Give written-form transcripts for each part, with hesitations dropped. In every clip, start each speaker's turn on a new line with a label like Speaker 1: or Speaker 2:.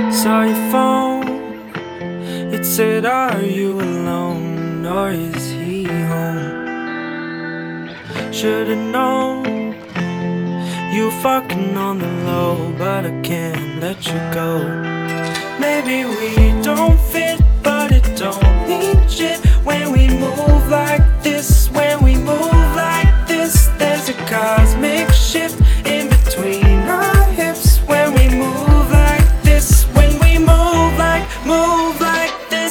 Speaker 1: Saw your phone, it said, are you alone or is he home? Should've known you fucking on the low, but I can't let you go. Maybe we don't fit, but it don't mean shit when we move like this. When we move like this, there's a cosmic shift in between our hips. When we move like this, when we move like this.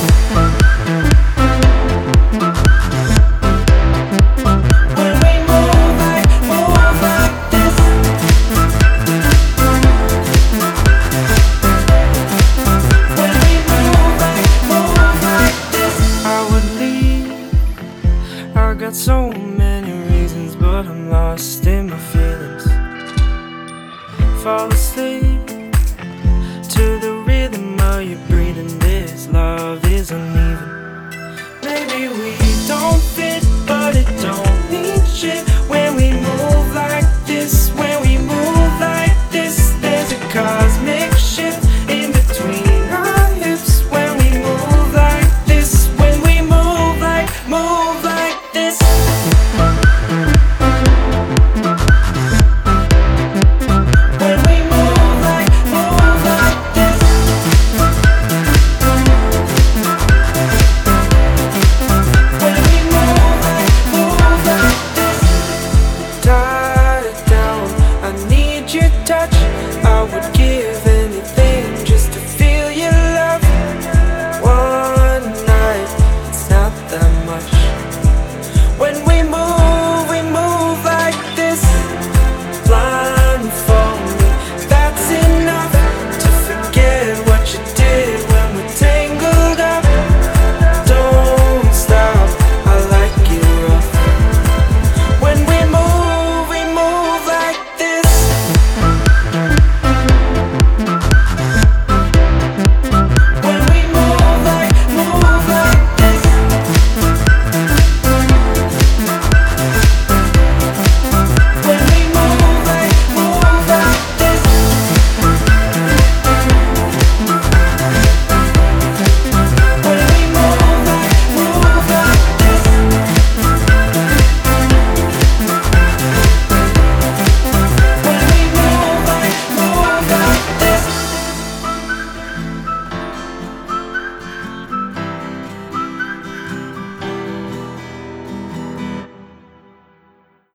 Speaker 1: When we move like this. When we move like this. I would leave, I got so many reasons, but I'm lost in my feelings. Fall asleep to the rhythm of your breathing. This love is uneven. Maybe we don't fit, but it don't mean shit when we move like this. When we move like this, there's a cause.